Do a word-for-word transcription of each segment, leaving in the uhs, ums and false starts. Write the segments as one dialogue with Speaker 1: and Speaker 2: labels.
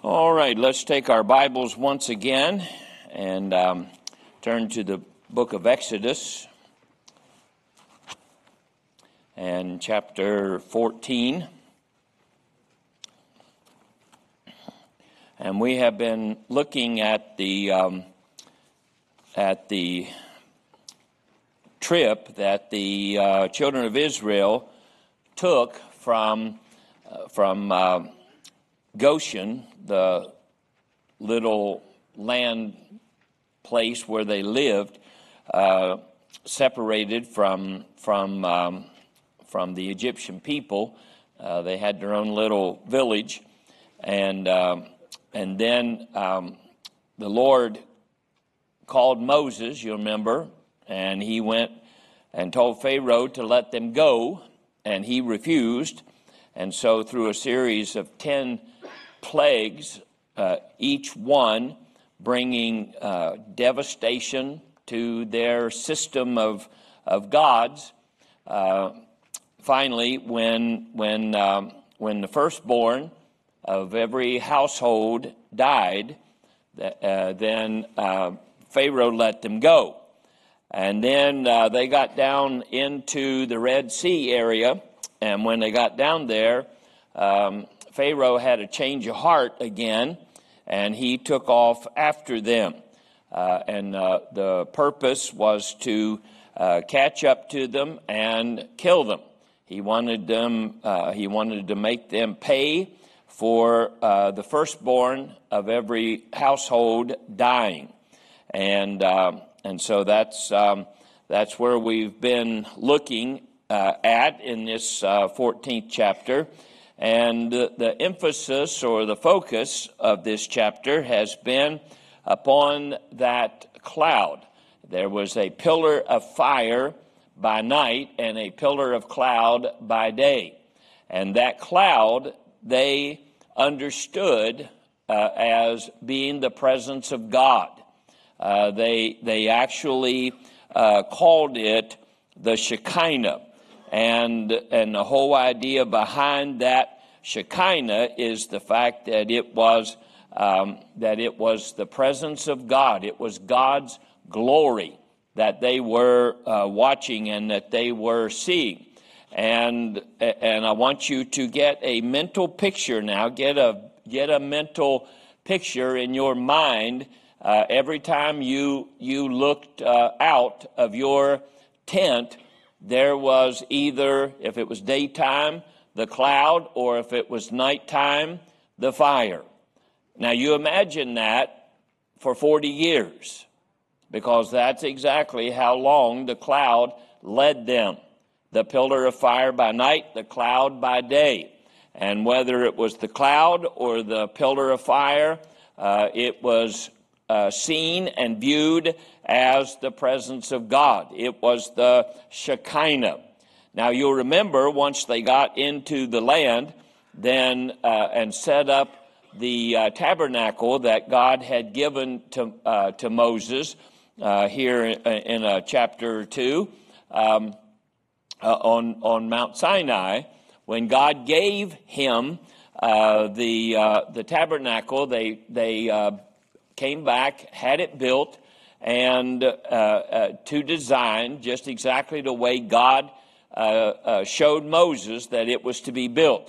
Speaker 1: All right, let's take our Bibles once again and um, turn to the book of Exodus and chapter fourteen. And we have been looking at the um, at the trip that the uh, children of Israel took from uh, from uh, Goshen, the little land place where they lived, uh, separated from from um, from the Egyptian people. Uh, they had their own little village, and um, and then um, the Lord called Moses, you remember, and he went and told Pharaoh to let them go, and he refused. And so through a series of ten plagues, uh, each one bringing uh, devastation to their system of of gods. Uh, finally, when when um, when the firstborn of every household died, uh, then uh, Pharaoh let them go, and then uh, they got down into the Red Sea area, and when they got down there, Um, Pharaoh had a change of heart again, and he took off after them. Uh, and uh, the purpose was to uh, catch up to them and kill them. He wanted them. Uh, he wanted to make them pay for uh, the firstborn of every household dying, and uh, and so that's um, that's where we've been looking uh, at in this uh, fourteenth chapter. And the emphasis or the focus of this chapter has been upon that cloud. There was a pillar of fire by night and a pillar of cloud by day. And that cloud they understood uh, as being the presence of God. Uh, they, they actually uh, called it the Shekinah. And and the whole idea behind that Shekinah is the fact that it was um, that it was the presence of God. It was God's glory that they were uh, watching and that they were seeing. And and I want you to get a mental picture now. Get a get a mental picture in your mind uh, every time you you looked uh, out of your tent. There was either, if it was daytime, the cloud, or if it was nighttime, the fire. Now you imagine that for forty years, because that's exactly how long the cloud led them. The pillar of fire by night, the cloud by day. And whether it was the cloud or the pillar of fire, uh, it was Uh, seen and viewed as the presence of God. It was the Shekinah. Now you'll remember once they got into the land, then uh, and set up the uh, tabernacle that God had given to uh, to Moses uh, here in, in uh, chapter two um, uh, on on Mount Sinai. When God gave him uh, the uh, the tabernacle, they they. Uh, came back, had it built, and uh, uh, to design just exactly the way God uh, uh, showed Moses that it was to be built.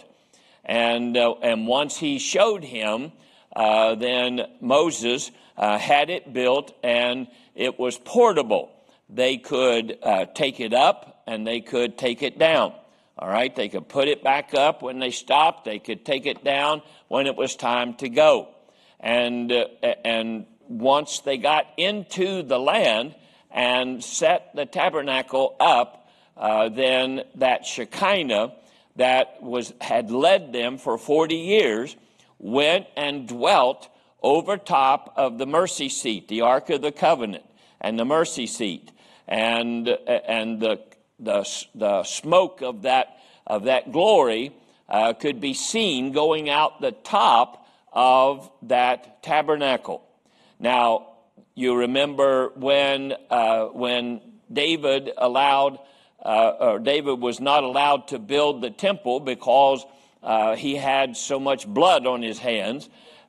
Speaker 1: And uh, and once he showed him, uh, then Moses uh, had it built, and it was portable. They could uh, take it up, and they could take it down. All right, they could put it back up when they stopped. They could take it down when it was time to go. And uh, and once they got into the land and set the tabernacle up, uh, then that Shekinah that was had led them for forty years went and dwelt over top of the mercy seat, the Ark of the Covenant, and the mercy seat, and and the the the smoke of that of that glory uh, could be seen going out the top of that tabernacle. Now, you remember when uh, when David allowed, uh, or David was not allowed to build the temple because uh, he had so much blood on his hands,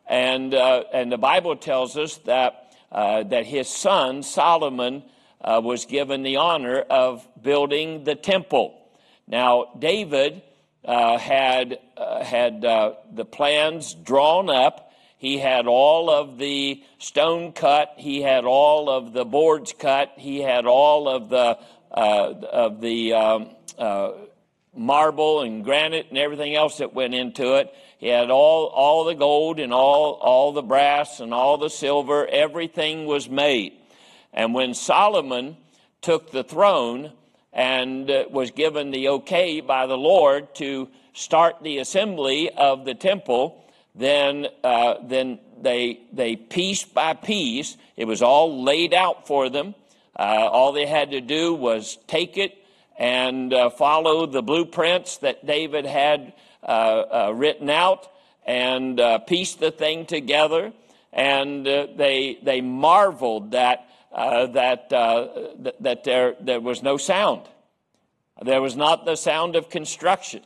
Speaker 1: And, uh, and the Bible tells us that, uh, that his son, Solomon, uh, was given the honor of building the temple. Now, David uh, had, uh, had uh, the plans drawn up. He had all of the stone cut. He had all of the boards cut. He had all of the, uh, of the um, uh, marble and granite and everything else that went into it. He had all, all the gold and all, all the brass and all the silver. Everything was made. And when Solomon took the throne and uh, was given the okay by the Lord to start the assembly of the temple, then uh, then they they piece by piece, it was all laid out for them. Uh, all they had to do was take it and uh, follow the blueprints that David had uh, uh, written out and uh, piece the thing together. And uh, they they marveled that uh, that uh, th- that there there was no sound. There was not the sound of construction.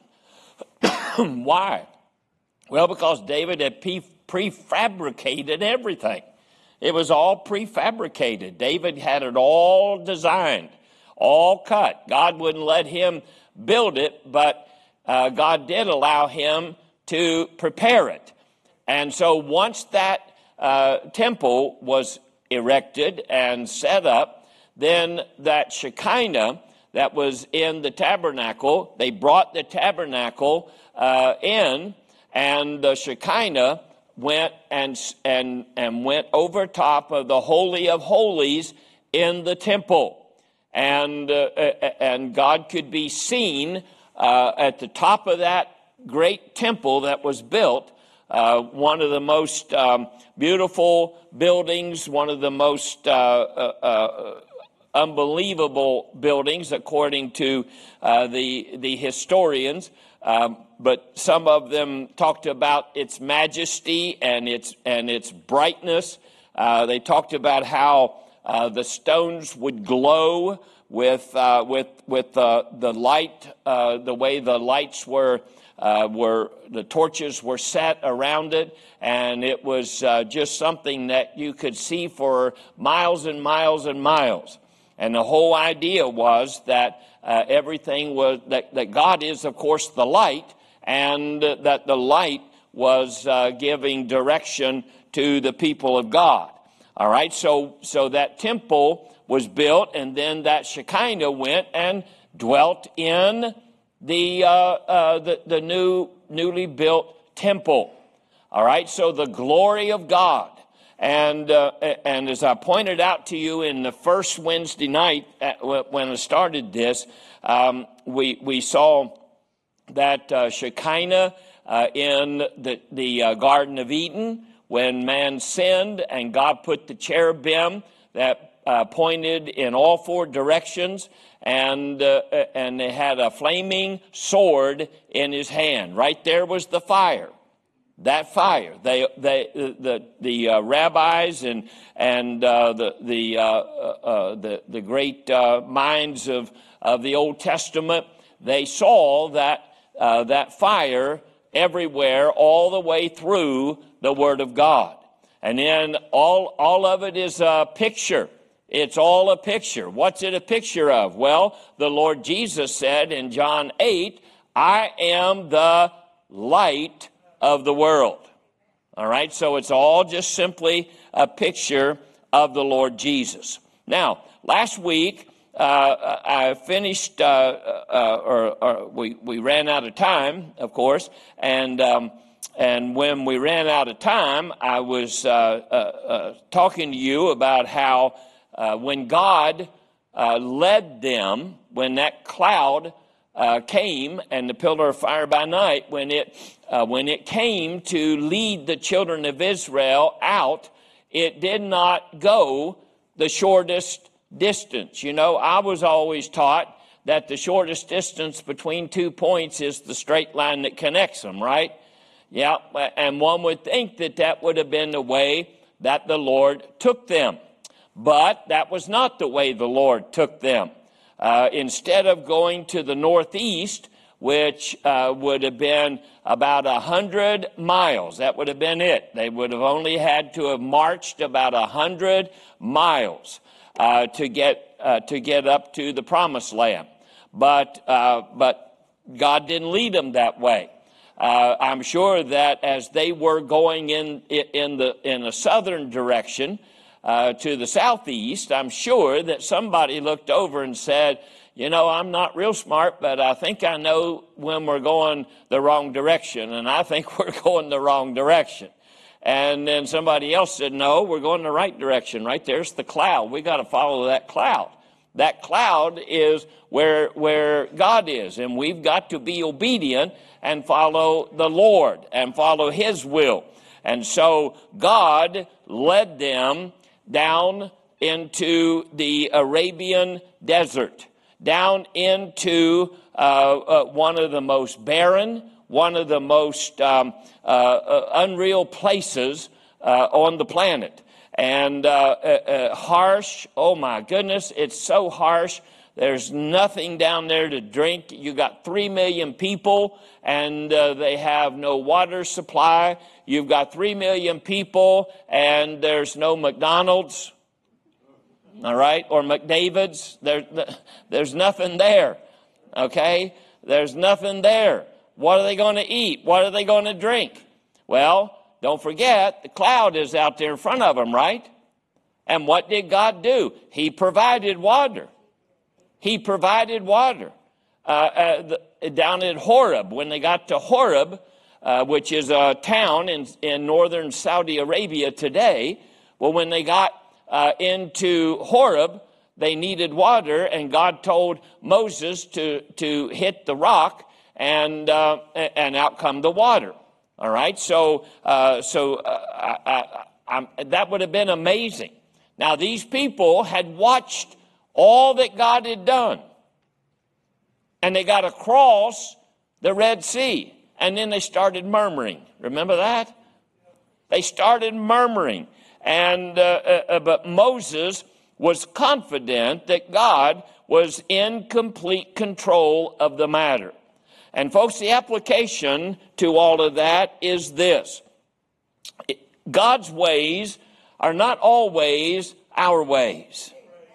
Speaker 1: Why? Well, because David had pre- prefabricated everything. It was all prefabricated. David had it all designed, all cut. God wouldn't let him build it, but uh, God did allow him to prepare it. And so once that uh, temple was erected and set up, then that Shekinah that was in the tabernacle, they brought the tabernacle uh, in, and the Shekinah went and and and went over top of the Holy of Holies in the temple, and uh, and God could be seen uh, at the top of that great temple that was built. Uh, one of the most um, beautiful buildings, one of the most uh, uh, uh, unbelievable buildings, according to uh, the the historians. Um, but some of them talked about its majesty and its and its brightness. Uh, they talked about how uh, the stones would glow with uh, with with uh, the light, uh, the way the lights were uh, were the torches were set around it, and it was uh, just something that you could see for miles and miles and miles. And the whole idea was that uh, everything was, that, that God is, of course, the light, and uh, that the light was uh, giving direction to the people of God. All right, so so that temple was built, and then that Shekinah went and dwelt in the uh, uh, the, the new newly built temple. All right, so the glory of God. And uh, and as I pointed out to you in the first Wednesday night at, when I started this, um, we we saw that uh, Shekinah uh, in the the uh, Garden of Eden when man sinned, and God put the cherubim that uh, pointed in all four directions, and uh, and they had a flaming sword in his hand. Right there was the fire. That fire, they, they, the the uh, rabbis and and uh, the the, uh, uh, the the great uh, minds of of the Old Testament, they saw that uh, that fire everywhere, all the way through the Word of God, and then all all of it is a picture. It's all a picture. What's it a picture of? Well, the Lord Jesus said in John eight, "I am the light of the world." All right, so it's all just simply a picture of the Lord Jesus. Now, last week uh, I finished, uh, uh, or, or we we ran out of time, of course, and um, and when we ran out of time, I was uh, uh, uh, talking to you about how uh, when God uh, led them, when that cloud Uh, came, and the pillar of fire by night, when it uh, when it came to lead the children of Israel out, it did not go the shortest distance. You know, I was always taught that the shortest distance between two points is the straight line that connects them, right? Yeah, and one would think that that would have been the way that the Lord took them. But that was not the way the Lord took them. Uh, instead of going to the northeast, which uh, would have been about a hundred miles. That would have been it. They would have only had to have marched about a hundred miles uh, to get uh, to get up to the Promised Land. But uh, but God didn't lead them that way. Uh, I'm sure that as they were going in in the in a southern direction uh, to the southeast, I'm sure that somebody looked over and said, you know, I'm not real smart, but I think I know when we're going the wrong direction, and I think we're going the wrong direction. And then somebody else said, no, we're going the right direction. Right there's the cloud. We got to follow that cloud. That cloud is where where God is, and we've got to be obedient and follow the Lord and follow His will. And so God led them down into the Arabian desert, down into uh, uh, one of the most barren, one of the most um, uh, uh, unreal places uh, on the planet. And uh, uh, uh, harsh, oh my goodness, it's so harsh. There's nothing down there to drink. You got three million people, and uh, they have no water supply. You've got three million people, and there's no McDonald's, all right, or McDavid's. There, there's nothing there, okay? There's nothing there. What are they going to eat? What are they going to drink? Well, don't forget, the cloud is out there in front of them, right? And what did God do? He provided water. He provided water. Uh, uh, the, down at Horeb, when they got to Horeb, uh, which is a town in, in northern Saudi Arabia today, well, when they got uh, into Horeb, they needed water, and God told Moses to, to hit the rock, and, uh, and out come the water. All right, so uh, so uh, I, I, I, that would have been amazing. Now, these people had watched all that God had done, and they got across the Red Sea, and then they started murmuring. Remember that? They started murmuring, and uh, uh, but Moses was confident that God was in complete control of the matter. And folks, the application to all of that is this. God's ways are not always our ways.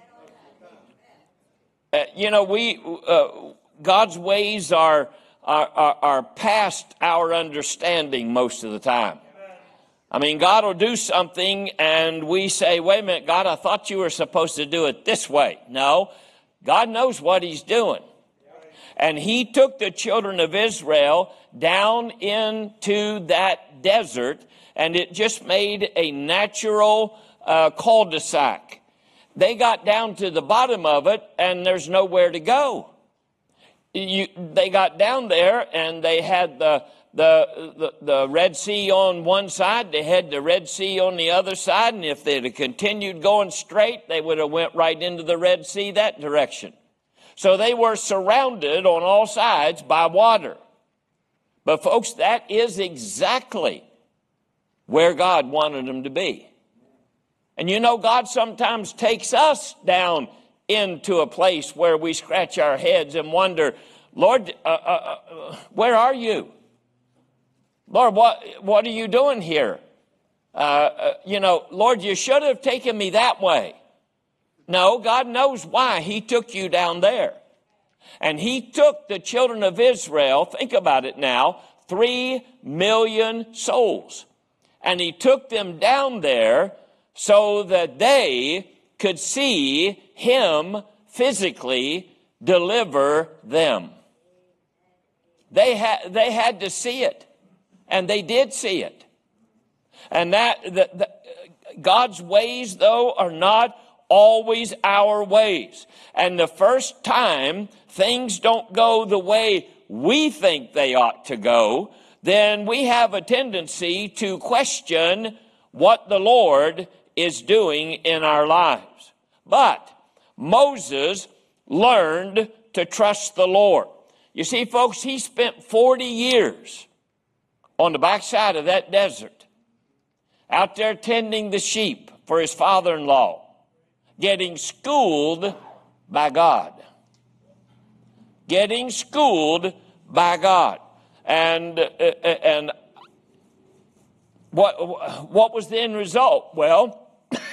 Speaker 1: Uh, you know, we uh, God's ways are, are, are, are past our understanding most of the time. I mean, God will do something and we say, wait a minute, God, I thought you were supposed to do it this way. No, God knows what He's doing. And He took the children of Israel down into that desert, and it just made a natural uh, cul-de-sac. They got down to the bottom of it, and there's nowhere to go. You, they got down there, and they had the, the, the, the Red Sea on one side. They had the Red Sea on the other side, and if they'd have continued going straight, they would have went right into the Red Sea that direction. So they were surrounded on all sides by water. But folks, that is exactly where God wanted them to be. And you know, God sometimes takes us down into a place where we scratch our heads and wonder, Lord, uh, uh, uh, where are you? Lord, what, what are you doing here? Uh, uh, you know, Lord, you should have taken me that way. No, God knows why He took you down there. And He took the children of Israel, think about it now, three million souls. And He took them down there so that they could see Him physically deliver them. They had, they had to see it. And they did see it. And that the, the, God's ways, though, are not always our ways. And the first time things don't go the way we think they ought to go, then we have a tendency to question what the Lord is doing in our lives. But Moses learned to trust the Lord. You see, folks, he spent forty years on the backside of that desert, out there tending the sheep for his father-in-law, getting schooled by God. Getting schooled by God. And, and what, what was the end result? Well,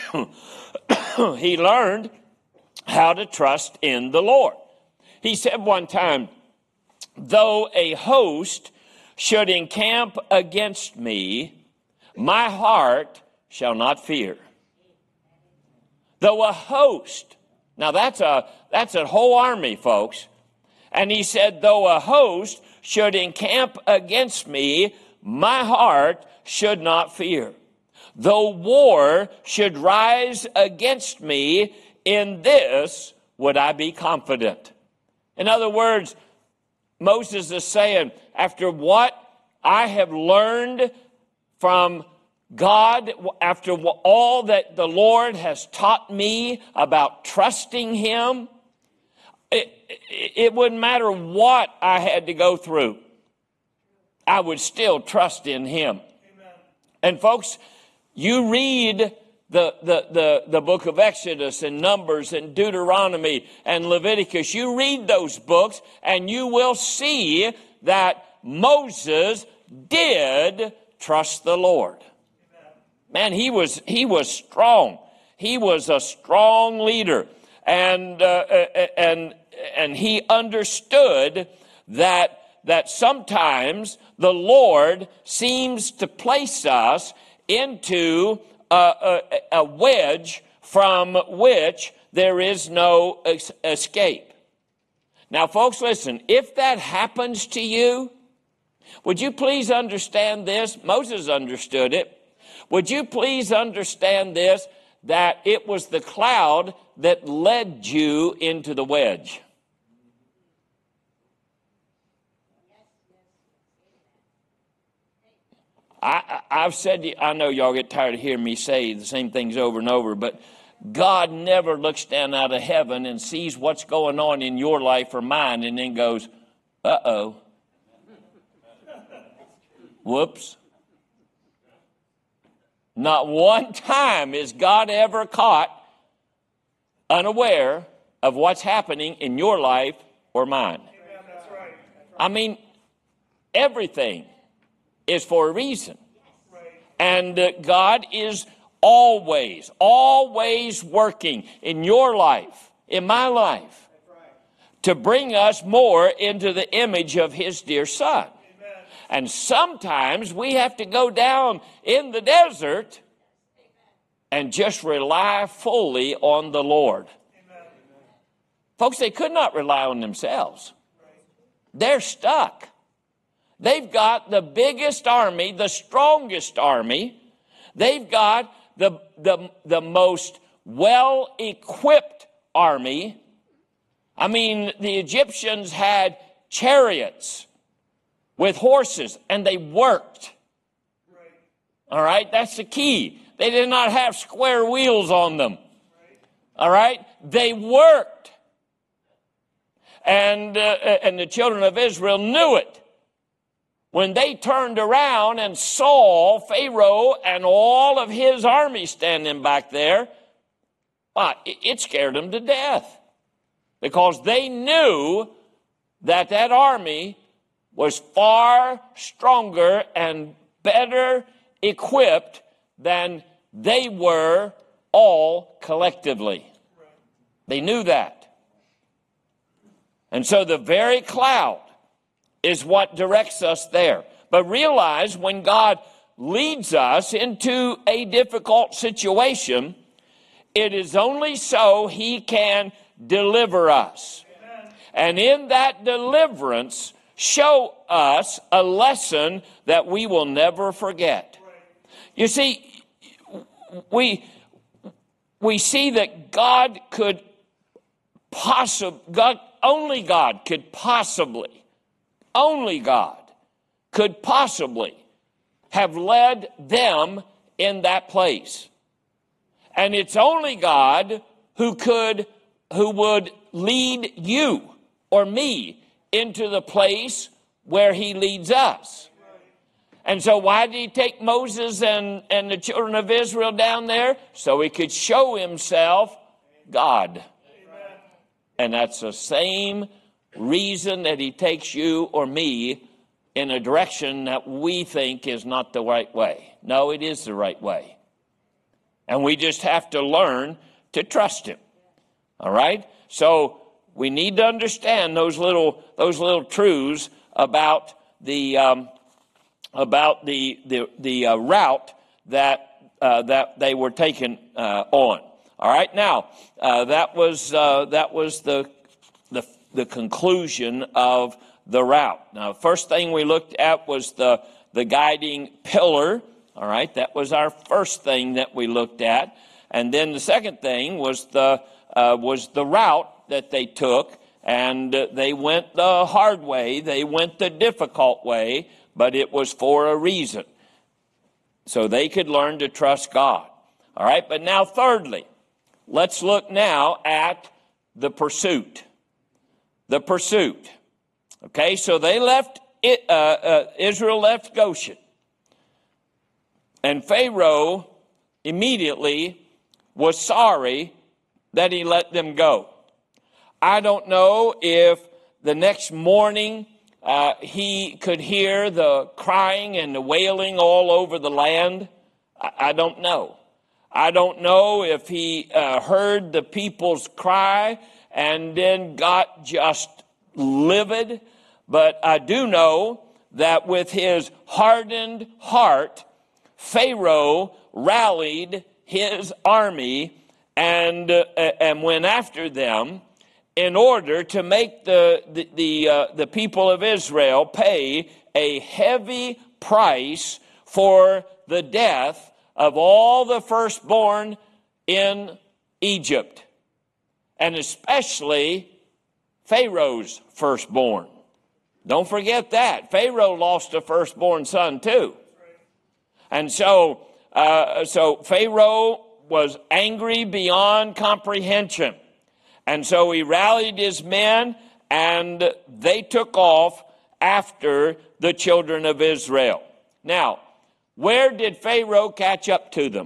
Speaker 1: he learned how to trust in the Lord. He said one time, though a host should encamp against me, my heart shall not fear. Though a host, now that's a, that's a whole army, folks. And he said, though a host should encamp against me, my heart should not fear. Though war should rise against me, in this would I be confident. In other words, Moses is saying, after what I have learned from God, after all that the Lord has taught me about trusting him, it, it wouldn't matter what I had to go through. I would still trust in him. Amen. And folks, you read the, the, the, the book of Exodus and Numbers and Deuteronomy and Leviticus. You read those books and you will see that Moses did trust the Lord. Man, he was, he was strong. He was a strong leader. And, uh, and, and he understood that, that sometimes the Lord seems to place us into a, a, a wedge from which there is no es- escape. Now, folks, listen, if that happens to you, would you please understand this? Moses understood it. Would you please understand this, that it was the cloud that led you into the wedge? I, I've said, I know y'all get tired of hearing me say the same things over and over, but God never looks down out of heaven and sees what's going on in your life or mine and then goes, uh-oh, whoops. Not one time is God ever caught unaware of what's happening in your life or mine.
Speaker 2: Amen. That's right.
Speaker 1: I mean, everything is for a reason.
Speaker 2: Right.
Speaker 1: And uh, God is always, always working in your life, in my life,
Speaker 2: That's right.
Speaker 1: to bring us more into the image of his dear Son. And sometimes we have to go down in the desert and just rely fully on the Lord.
Speaker 2: Amen.
Speaker 1: Folks, they could not rely on themselves. They're stuck. They've got the biggest army, the strongest army. They've got the, the, the most well-equipped army. I mean, the Egyptians had chariots with horses, and they worked.
Speaker 2: Right.
Speaker 1: All right, that's the key. They did not have square wheels on them.
Speaker 2: Right.
Speaker 1: All right, they worked. And, uh, and the children of Israel knew it. When they turned around and saw Pharaoh and all of his army standing back there, well, it scared them to death. Because they knew that that army was far stronger and better equipped than they were all collectively.
Speaker 2: Right.
Speaker 1: They knew that. And so the very cloud is what directs us there. But realize when God leads us into a difficult situation, it is only so he can deliver us.
Speaker 2: Amen.
Speaker 1: And in that deliverance, show us a lesson that we will never forget.
Speaker 2: Right.
Speaker 1: You see, we, we see that God could possibly, God, only God could possibly, only God could possibly have led them in that place. And it's only God who could, who would lead you or me into the place where he leads us. And so why did he take Moses and, and the children of Israel down there? So he could show himself God.
Speaker 2: Amen.
Speaker 1: And that's the same reason that he takes you or me in a direction that we think is not the right way. No, it is the right way. And we just have to learn to trust him. All right? So we need to understand those little those little truths about the um, about the the the uh, route that uh, that they were taken uh, on. All right. Now uh, that was uh, that was the the the conclusion of the route. Now, first thing we looked at was the the guiding pillar. All right. That was our first thing that we looked at, and then the second thing was the uh, was the route that they took, and uh, they went the hard way. They went the difficult way, but it was for a reason, so they could learn to trust God. All right. But now, thirdly, let's look now at the pursuit. The pursuit. Okay, so they left, it, uh, uh, Israel left Goshen. And Pharaoh immediately was sorry that he let them go. I don't know if the next morning uh, he could hear the crying and the wailing all over the land. I, I don't know. I don't know if he uh, heard the people's cry and then got just livid. But I do know that with his hardened heart, Pharaoh rallied his army and uh, and went after them in order to make the the the, uh, the people of Israel pay a heavy price for the death of all the firstborn in Egypt, and especially Pharaoh's firstborn. Don't forget that. Pharaoh lost a firstborn son too. And so, uh, so Pharaoh was angry beyond comprehension. And so he rallied his men and they took off after the children of Israel. Now, where did Pharaoh catch up to them?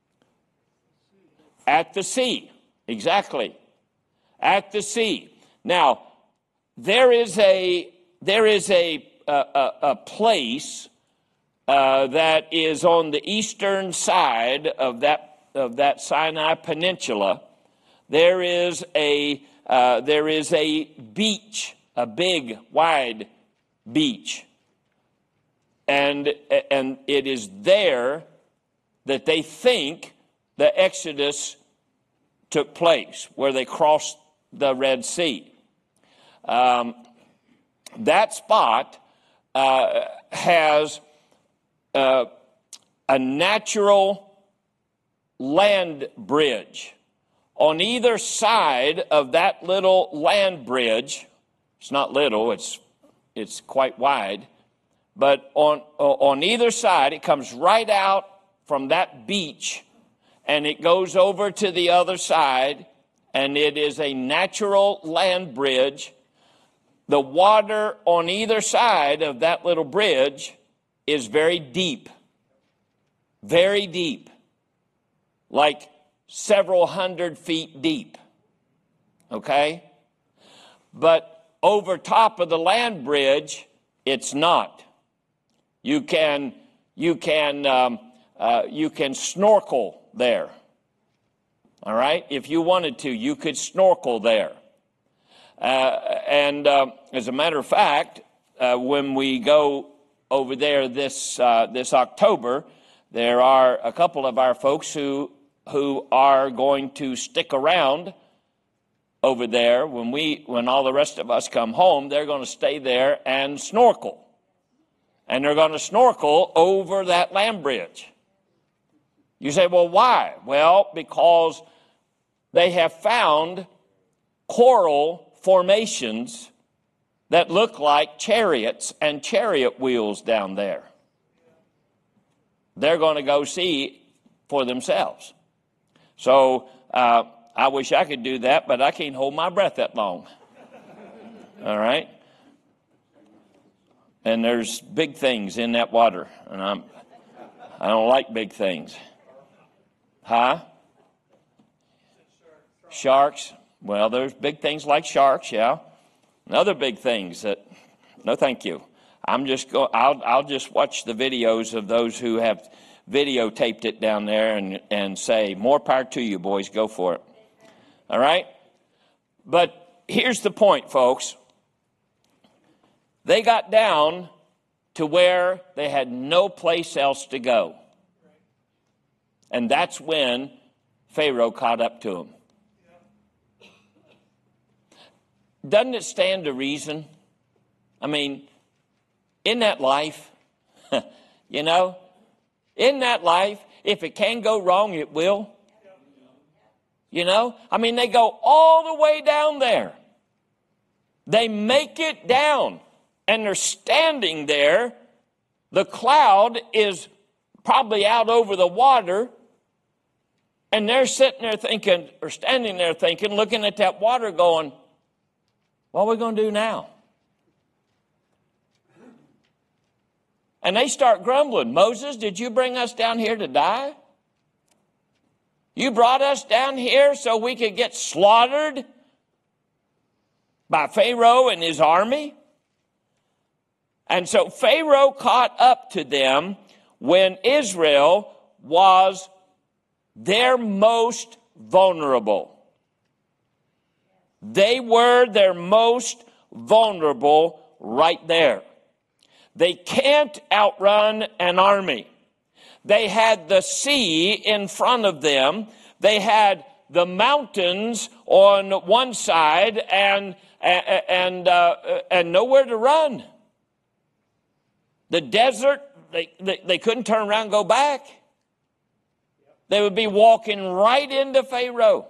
Speaker 1: At the sea. Exactly. At the sea. Now, there is a there is a a, a place uh, that is on the eastern side of that of that Sinai Peninsula. There is a uh, there is a beach, a big, wide beach, and and it is there that they think the Exodus took place, where they crossed the Red Sea. Um, that spot uh, has uh, a natural land bridge. On either side of that little land bridge, it's not little, it's it's quite wide, but on on either side, it comes right out from that beach, and it goes over to the other side, and it is a natural land bridge. The water on either side of that little bridge is very deep, very deep, like several hundred feet deep, okay? But over top of the land bridge, it's not. You can, you can, um, uh, you can snorkel there, all right? If you wanted to, you could snorkel there. Uh, and uh, as a matter of fact, uh, when we go over there this uh, this October, there are a couple of our folks who who are going to stick around over there. When we when all the rest of us come home, they're going to stay there and snorkel, and they're going to snorkel over that land bridge. You say, well, why? Well, because they have found coral formations that look like chariots and chariot wheels down there. They're going to go see for themselves. So uh, I wish I could do that, but I can't hold my breath that long. All right? And there's big things in that water, and I'm, I don't like big things. Huh? Sharks. Well, there's big things like sharks, yeah. And other big things that, no thank you. I'm just go. I'll I'll just watch the videos of those who have videotaped it down there and, and say, more power to you, boys, go for it. All right? But here's the point, folks. They got down to where they had no place else to go. And that's when Pharaoh caught up to them. Doesn't it stand to reason? I mean, in that life, you know, in that life, if it can go wrong, it will. You know, I mean, they go all the way down there. They make it down, and they're standing there. The cloud is probably out over the water, and they're sitting there thinking, or standing there thinking, looking at that water going, what are we going to do now? And they start grumbling. Moses, did you bring us down here to die? You brought us down here so we could get slaughtered by Pharaoh and his army? And so Pharaoh caught up to them when Israel was their most vulnerable. They were their most vulnerable right there. They can't outrun an army. They had the sea in front of them. They had the mountains on one side and and uh, and nowhere to run. The desert, they, they, they couldn't turn around and go back. They would be walking right into Pharaoh.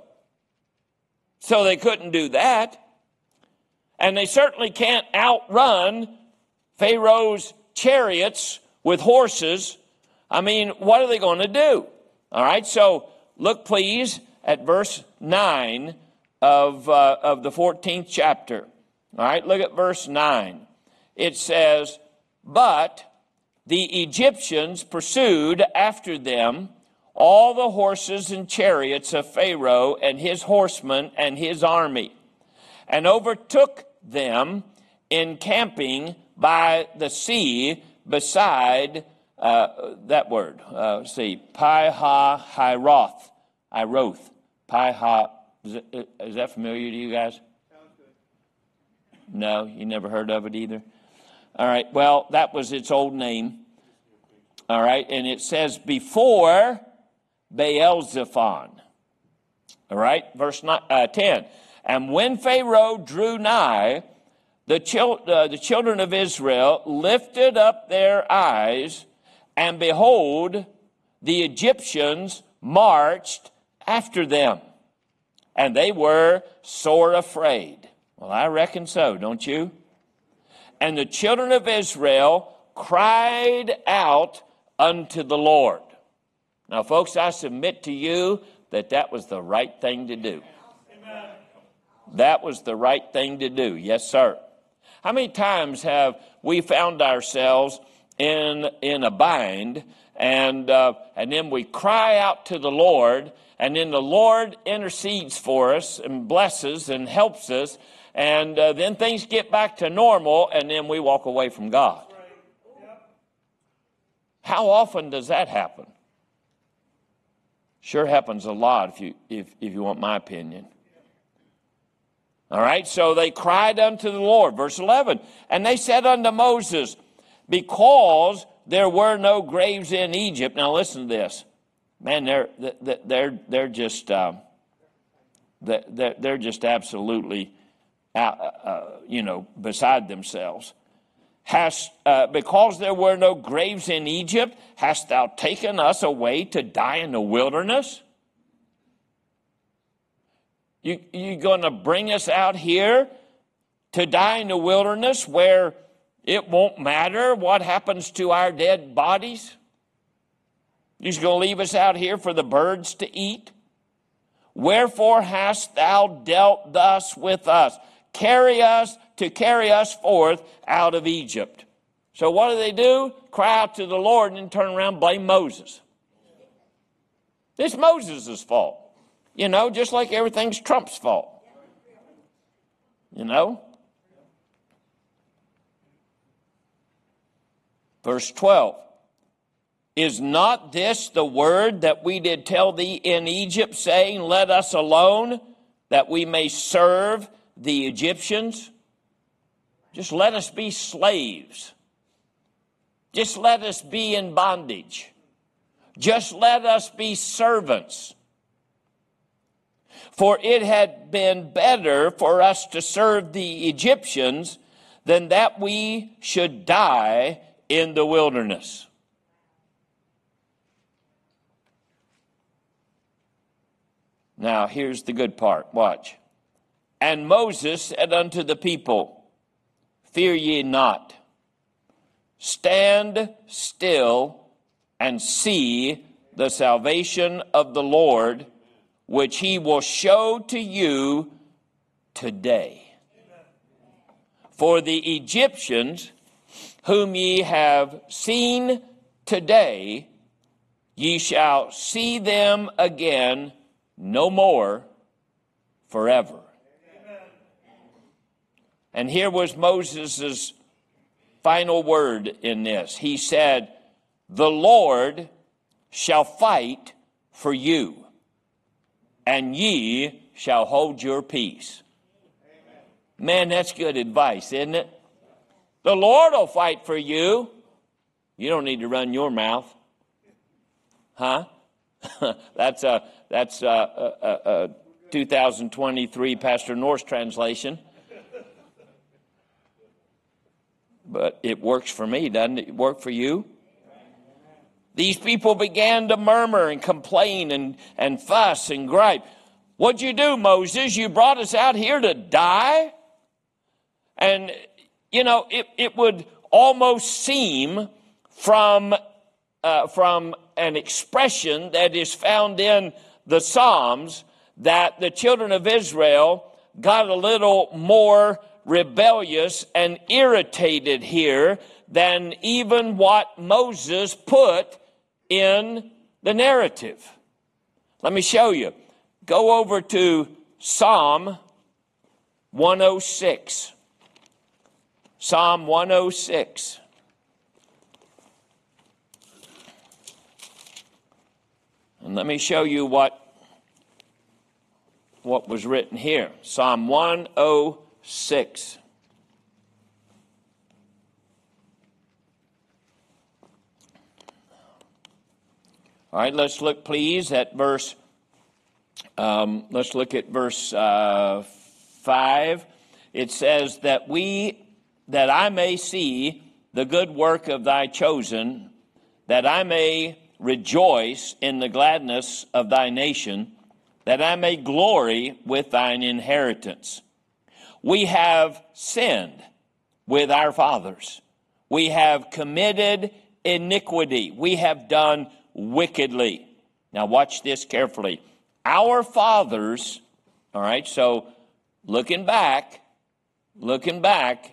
Speaker 1: So they couldn't do that. And they certainly can't outrun Pharaoh's chariots with horses. I mean, what are they going to do? All right, so look, please, at verse nine of, uh, of the fourteenth chapter. All right, look at verse nine. It says, but the Egyptians pursued after them all the horses and chariots of Pharaoh and his horsemen and his army, and overtook them encamping by the sea beside, uh, that word, uh, let's see, Pi-ha-hiroth, Iroth, Pi-ha, is, it, is that familiar to you guys? Sounds good. No, you never heard of it either? All right, well, that was its old name. All right, and it says before Baal-zephon. All right, verse nine, uh, ten. And when Pharaoh drew nigh, the, chil- uh, the children of Israel lifted up their eyes, and behold, the Egyptians marched after them, and they were sore afraid. Well, I reckon so, don't you? And the children of Israel cried out unto the Lord. Now, folks, I submit to you that that was the right thing to do. Amen. That was the right thing to do. Yes, sir. How many times have we found ourselves in, in a bind, and, uh, and then we cry out to the Lord, and then the Lord intercedes for us and blesses and helps us, and uh, then things get back to normal, and then we walk away from God? How often does that happen? Sure happens a lot, if you if, if you want my opinion. All right, so they cried unto the Lord. Verse eleven, and they said unto Moses, because there were no graves in Egypt. Now listen to this. Man, they're they're they're just um, they're they're just absolutely uh, uh, you know beside themselves. Hast, uh, because there were no graves in Egypt, hast thou taken us away to die in the wilderness? You, you going to bring us out here to die in the wilderness where it won't matter what happens to our dead bodies? You're just going to leave us out here for the birds to eat? Wherefore hast thou dealt thus with us? Carry us to carry us forth out of Egypt. So what do they do? Cry out to the Lord and then turn around and blame Moses. It's Moses' fault. You know, just like everything's Trump's fault. You know? Verse twelve. Is not this the word that we did tell thee in Egypt, saying, let us alone, that we may serve the Egyptians? Just let us be slaves. Just let us be in bondage. Just let us be servants. For it had been better for us to serve the Egyptians than that we should die in the wilderness. Now, here's the good part. Watch. And Moses said unto the people, fear ye not. Stand still and see the salvation of the Lord, which he will show to you today. For the Egyptians, whom ye have seen today, ye shall see them again no more forever. Amen. And here was Moses' final word in this. He said, the Lord shall fight for you, and ye shall hold your peace. Amen. Man, that's good advice, isn't it? The Lord will fight for you. You don't need to run your mouth. Huh? that's a that's a, a, a two thousand twenty-three Pastor North's translation. But it works for me, doesn't it? Work for you? These people began to murmur and complain and, and fuss and gripe. What'd you do, Moses? You brought us out here to die? And, you know, it, it would almost seem from uh, from an expression that is found in the Psalms that the children of Israel got a little more rebellious and irritated here than even what Moses put in the narrative. Let me show you. Go over to Psalm one oh six. Psalm one oh six. And let me show you what, what was written here. Psalm one oh six. All right, let's look, please, at verse, um, let's look at verse uh, five. It says that we, that I may see the good work of thy chosen, that I may rejoice in the gladness of thy nation, that I may glory with thine inheritance. We have sinned with our fathers. We have committed iniquity. We have done wickedly. Now watch this carefully. Our fathers, all right, so looking back, looking back,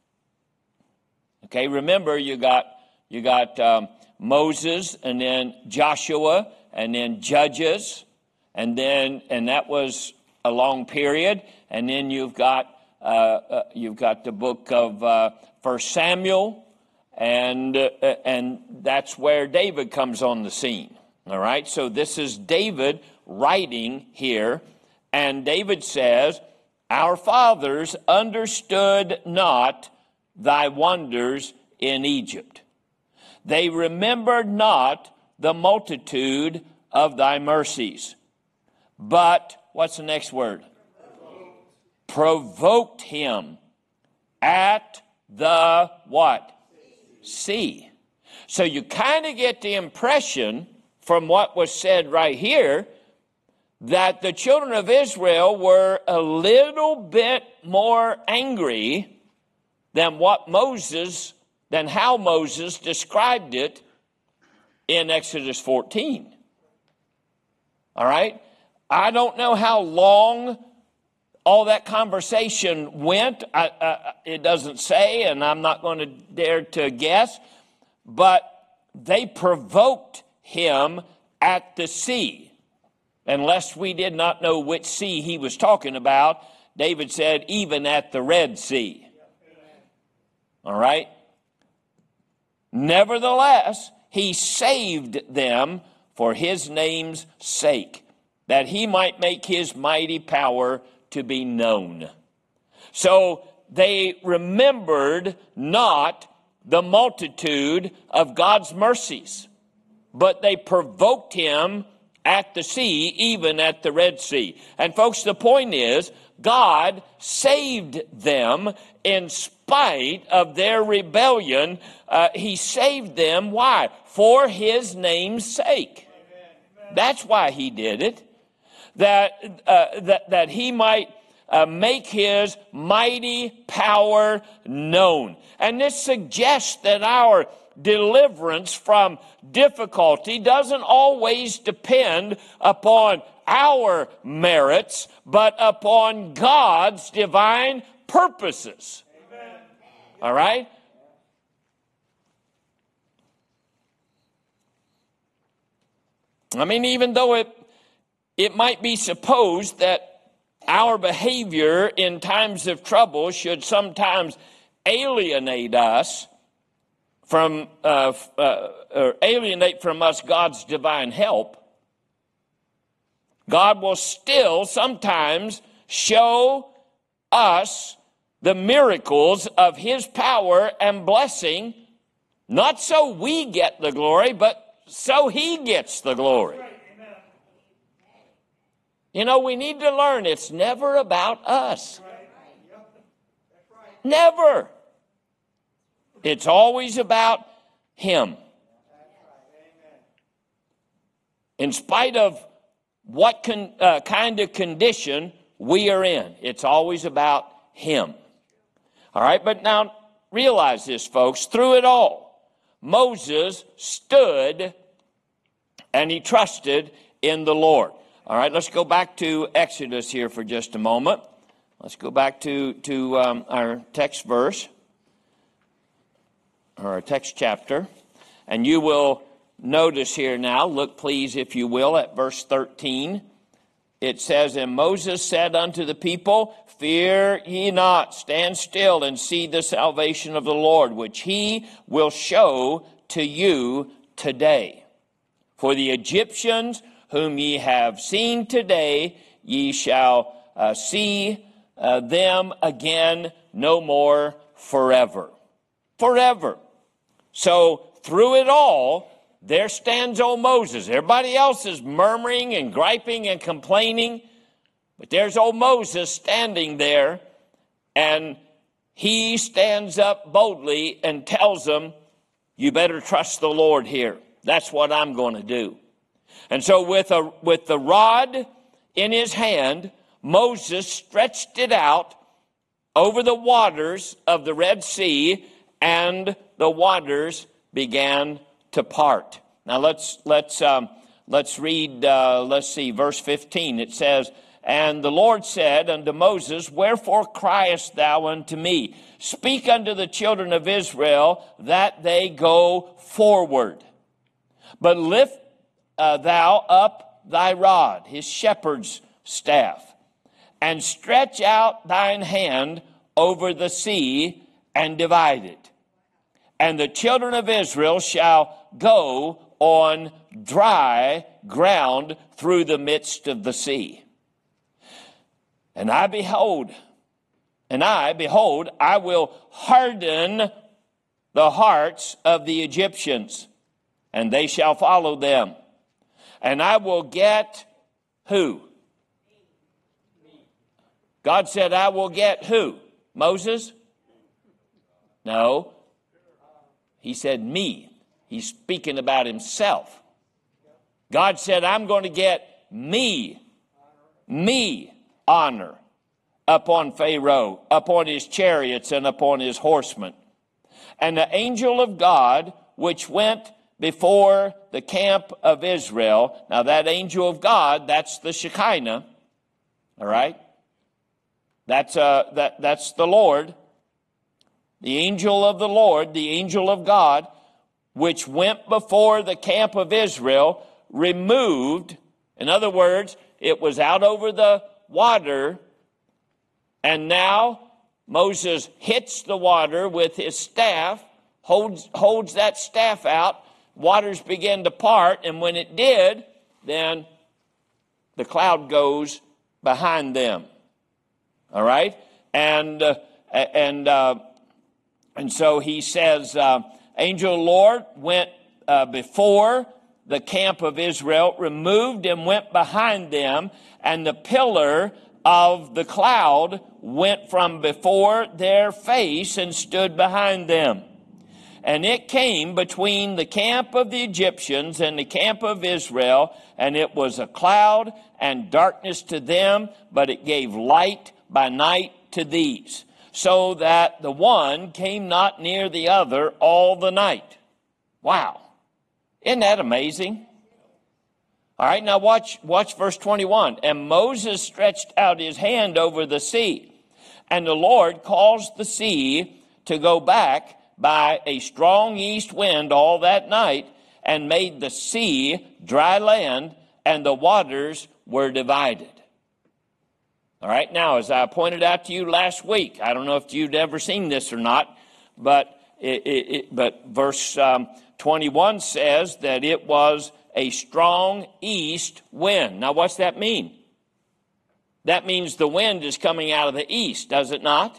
Speaker 1: okay, remember you got, you got um, Moses and then Joshua and then Judges, and then, and that was a long period, and then you've got, uh, uh, you've got the book of uh, First Samuel, and, uh, and that's where David comes on the scene, all right? So this is David writing here, and David says, our fathers understood not thy wonders in Egypt. They remembered not the multitude of thy mercies. But, what's the next word? Provoked, Provoked him at the what? Sea. So you kind of get the impression from what was said right here that the children of Israel were a little bit more angry than what Moses, than how Moses described it in Exodus fourteen. All right? I don't know how long all that conversation went. I, I, it doesn't say, and I'm not going to dare to guess, but they provoked him at the sea. Unless we did not know which sea he was talking about, David said, even at the Red Sea. All right? Nevertheless, he saved them for his name's sake, that he might make his mighty power to be known. So they remembered not the multitude of God's mercies, but they provoked him at the sea, even at the Red Sea. And folks, the point is, God saved them in spite of their rebellion. Uh, he saved them. Why? For his name's sake. Amen. That's why he did it. That, uh, that, that he might uh, make his mighty power known. And this suggests that our deliverance from difficulty doesn't always depend upon our merits, but upon God's divine purposes. Amen. All right? I mean, even though it it might be supposed that our behavior in times of trouble should sometimes alienate us from uh, uh, or alienate from us God's divine help, God will still sometimes show us the miracles of his power and blessing, not so we get the glory, but so he gets the glory. You know, we need to learn it's never about us. Never. It's always about him. In spite of what con, uh, kind of condition we are in, it's always about him. All right, but now realize this, folks. Through it all, Moses stood and he trusted in the Lord. All right, let's go back to Exodus here for just a moment. Let's go back to, to um, our text verse, or our text chapter. And you will notice here now, look please, if you will, at verse thirteen. It says, "And Moses said unto the people, Fear ye not, stand still and see the salvation of the Lord, which he will show to you today. For the Egyptians whom ye have seen today, ye shall uh, see uh, them again no more forever." Forever. So through it all, there stands old Moses. Everybody else is murmuring and griping and complaining, but there's old Moses standing there, and he stands up boldly and tells them, you better trust the Lord here. That's what I'm going to do. And so with a with the rod in his hand, Moses stretched it out over the waters of the Red Sea, and the waters began to part. Now let's let's um, let's read. Uh, let's see, verse fifteen. It says, "And the Lord said unto Moses, Wherefore criest thou unto me? Speak unto the children of Israel that they go forward. But lift uh, thou up thy rod," his shepherd's staff, "and stretch out thine hand over the sea, and divide it. And the children of Israel shall go on dry ground through the midst of the sea. And I behold, and I, behold, I will harden the hearts of the Egyptians, and they shall follow them. And I will get" who? God said, I will get who? Moses? No. He said me. He's speaking about himself. God said, I'm going to get me, me honor upon Pharaoh, upon his chariots, and upon his horsemen. And the angel of God, which went before the camp of Israel. Now that angel of God, that's the Shekinah. All right? That's, uh, that, that's the Lord. The angel of the Lord, the angel of God, which went before the camp of Israel, removed, in other words, it was out over the water, and now Moses hits the water with his staff, holds, holds that staff out, waters begin to part, and when it did, then the cloud goes behind them. All right? And uh, and uh, and so he says, uh, angel of the Lord went uh, before the camp of Israel, removed and went behind them, and the pillar of the cloud went from before their face and stood behind them. And it came between the camp of the Egyptians and the camp of Israel, and it was a cloud and darkness to them, but it gave light by night to these, so that the one came not near the other all the night. Wow. Isn't that amazing? All right, now watch, watch verse twenty-one. And Moses stretched out his hand over the sea, and the Lord caused the sea to go back by a strong east wind all that night, and made the sea dry land, and the waters were divided. All right, now, as I pointed out to you last week, I don't know if you'd ever seen this or not, but it, it, it, but verse um, twenty-one says that it was a strong east wind. Now, what's that mean? That means the wind is coming out of the east, does it not?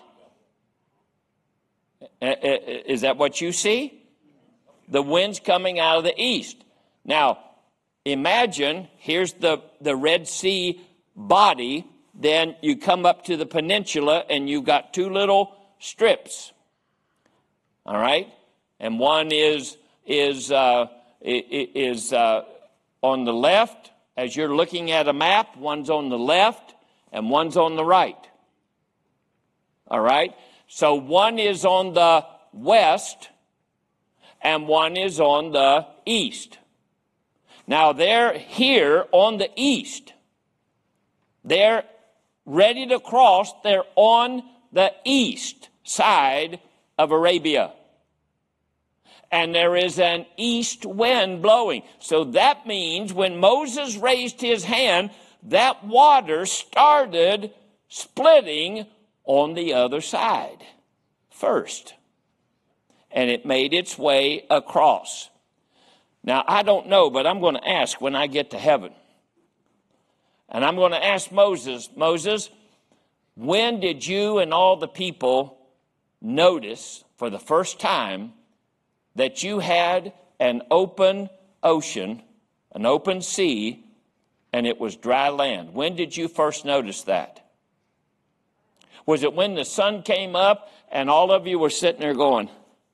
Speaker 1: Is that what you see? The wind's coming out of the east. Now, imagine, here's the, the Red Sea body, then you come up to the peninsula and you've got two little strips. All right? And one is is uh, is uh, on the left, as you're looking at a map, one's on the left and one's on the right. All right? So one is on the west and one is on the east. Now they're here on the east. They're ready to cross. They're on the east side of Arabia. And there is an east wind blowing. So that means when Moses raised his hand, that water started splitting on the other side first. And it made its way across. Now, I don't know, but I'm going to ask when I get to heaven. And I'm going to ask Moses, Moses, when did you and all the people notice for the first time that you had an open ocean, an open sea, and it was dry land? When did you first notice that? Was it when the sun came up and all of you were sitting there going,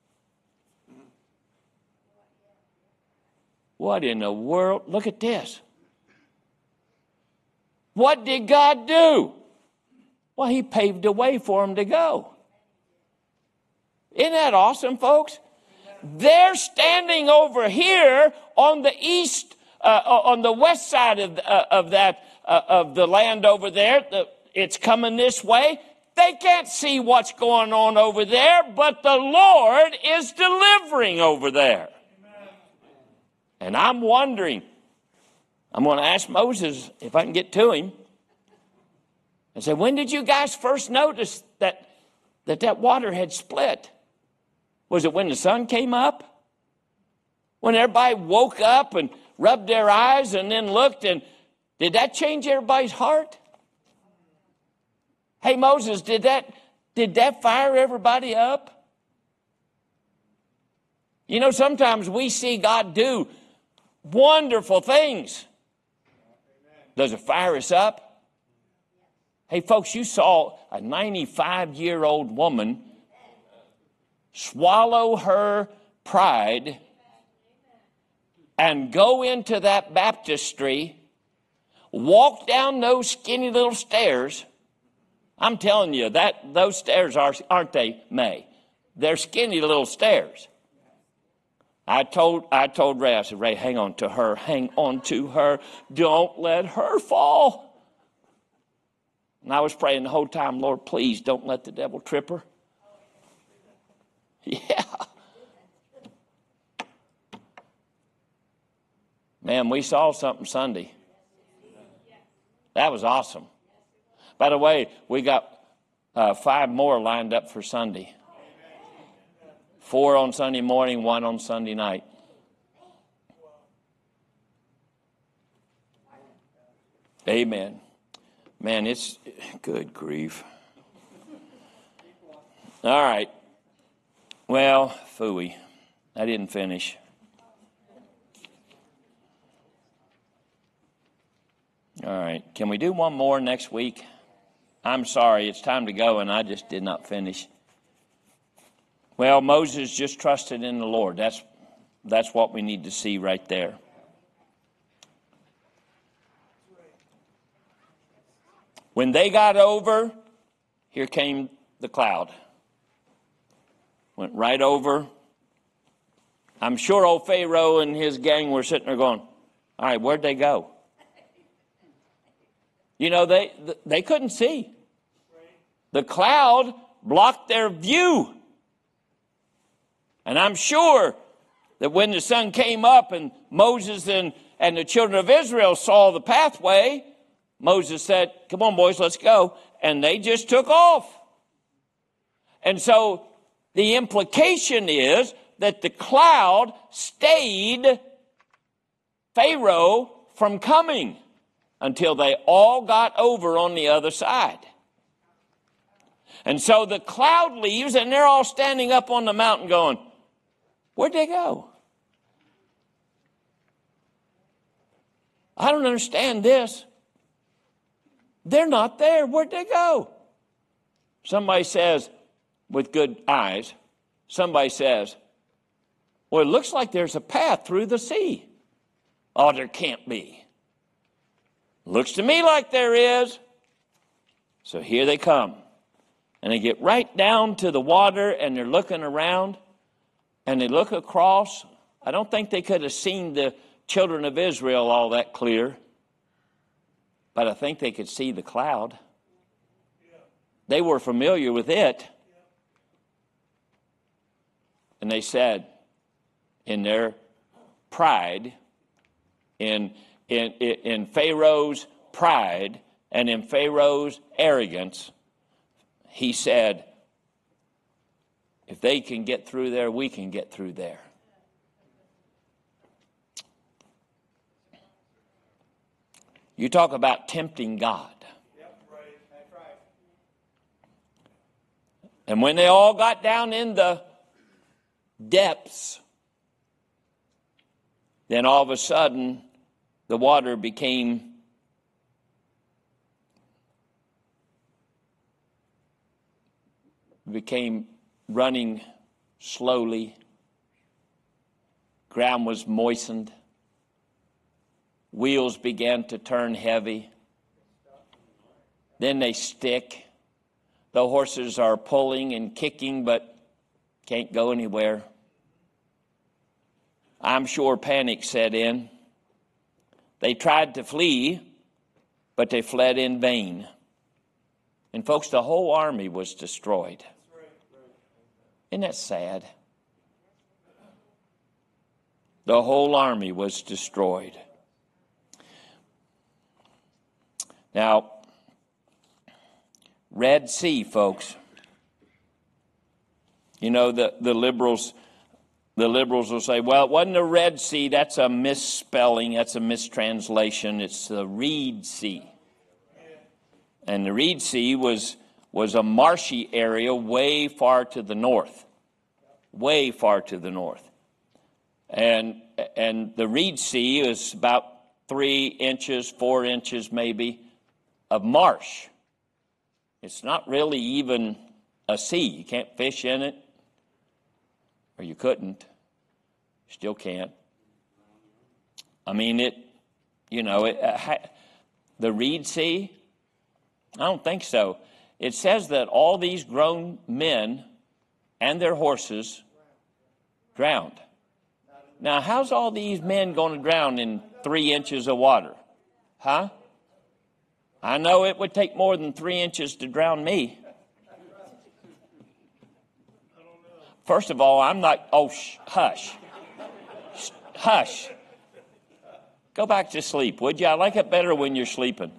Speaker 1: what in the world? Look at this. What did God do? Well, he paved a way for them to go. Isn't that awesome, folks? They're standing over here on the east, uh, on the west side of, uh, of that, uh, of the land over there. The, it's coming this way. They can't see what's going on over there, but the Lord is delivering over there. Amen. And I'm wondering, I'm going to ask Moses if I can get to him. I said, when did you guys first notice that that, that water had split? Was it when the sun came up? When everybody woke up and rubbed their eyes and then looked, and did that change everybody's heart? Hey, Moses, did that, did that fire everybody up? You know, sometimes we see God do wonderful things. Does it fire us up? Hey, folks, you saw a ninety-five-year-old woman swallow her pride and go into that baptistry, walk down those skinny little stairs. I'm telling you, that those stairs are, aren't they, May? They're skinny little stairs. I told I told Ray, I said, Ray, hang on to her, hang on to her. Don't let her fall. And I was praying the whole time, Lord, please don't let the devil trip her. Yeah. Man, we saw something Sunday. That was awesome. By the way, we got uh, five more lined up for Sunday. Four on Sunday morning, one on Sunday night. Amen. Man, it's good grief. All right. Well, phooey. I didn't finish. All right. Can we do one more next week? I'm sorry. It's time to go, and I just did not finish. Well, Moses just trusted in the Lord. That's, that's what we need to see right there. When they got over, here came the cloud. Went right over. I'm sure old Pharaoh and his gang were sitting there going, all right, where'd they go? You know, they they couldn't see. The cloud blocked their view. And I'm sure that when the sun came up and Moses and, and the children of Israel saw the pathway, Moses said, come on, boys, let's go. And they just took off. And so the implication is that the cloud stayed Pharaoh from coming until they all got over on the other side. And so the cloud leaves, and they're all standing up on the mountain going, where'd they go? I don't understand this. They're not there. Where'd they go? Somebody says, with good eyes, somebody says, well, it looks like there's a path through the sea. Oh, there can't be. Looks to me like there is. So here they come. And they get right down to the water, and they're looking around, and they look across. I don't think they could have seen the children of Israel all that clear. But I think they could see the cloud. They were familiar with it. And they said, in their pride, in, in, in Pharaoh's pride, and in Pharaoh's arrogance, he said, if they can get through there, we can get through there. You talk about tempting God.
Speaker 2: Yep, right. That's right.
Speaker 1: And when they all got down in the depths, then all of a sudden the water became became running slowly. Ground was moistened. Wheels began to turn heavy. Then they stick. The horses are pulling and kicking, but can't go anywhere. I'm sure panic set in. They tried to flee, but they fled in vain. And folks, the whole army was destroyed. Isn't that sad? The whole army was destroyed. Now, Red Sea, folks. You know, the, the liberals the liberals will say, well, it wasn't the Red Sea, that's a misspelling, that's a mistranslation. It's the Reed Sea. And the Reed Sea was was a marshy area way far to the north. Way far to the north. And and the Reed Sea is about three inches, four inches maybe, of marsh. It's not really even a sea. You can't fish in it, or you couldn't. Still can't. I mean, it, you know, it, uh, the Reed Sea, I don't think so. It says that all these grown men and their horses drowned. Now, how's all these men going to drown in three inches of water? Huh? I know it would take more than three inches to drown me. First of all, I'm not, oh, sh- hush. Sh- hush. Go back to sleep, would you? I like it better when you're sleeping.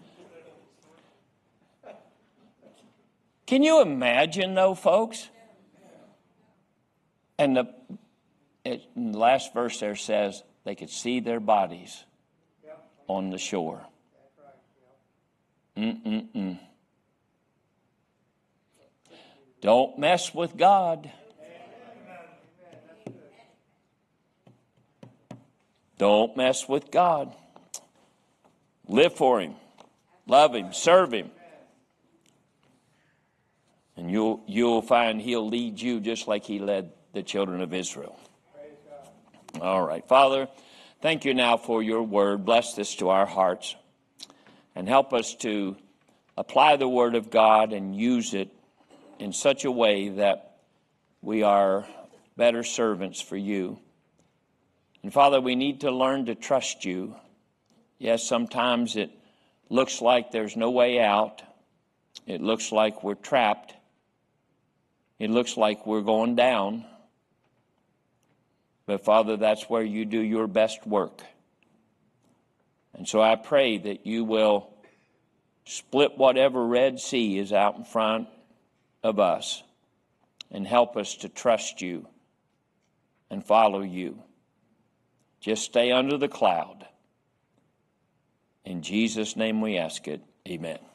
Speaker 1: Can you imagine, though, folks? And the, it, in the last verse there says they could see their bodies
Speaker 2: Yep.
Speaker 1: on the shore.
Speaker 2: That's right. Yep.
Speaker 1: Mm-mm-mm. Don't mess with God. Don't mess with God. Live for Him. Love Him. Serve Him. And you'll, you'll find He'll lead you just like He led the children of Israel.
Speaker 2: Praise God.
Speaker 1: All right. Father, thank you now for your word. Bless this to our hearts. And help us to apply the word of God and use it in such a way that we are better servants for you. And Father, we need to learn to trust you. Yes, sometimes it looks like there's no way out. It looks like we're trapped. It looks like we're going down. But Father, that's where you do your best work. And so I pray that you will split whatever Red Sea is out in front of us and help us to trust you and follow you. Just stay under the cloud. In Jesus' name we ask it. Amen.